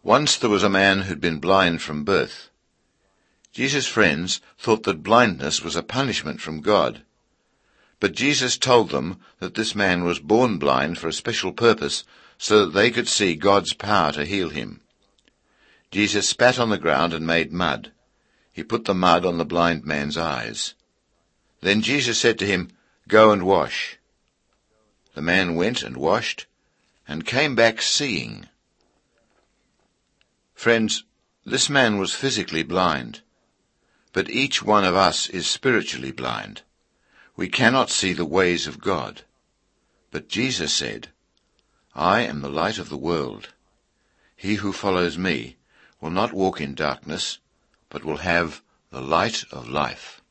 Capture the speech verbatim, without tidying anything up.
Once there was a man who'd been blind from birth. Jesus' friends thought that blindness was a punishment from God. But Jesus told them that this man was born blind for a special purpose, so that they could see God's power to heal him. Jesus spat on the ground and made mud. He put the mud on the blind man's eyes. Then Jesus said to him, "Go and wash." The man went and washed, and came back seeing. Friends, this man was physically blind, but each one of us is spiritually blind. We cannot see the ways of God. But Jesus said, "I am the light of the world. He who follows me will not walk in darkness, but will have the light of life."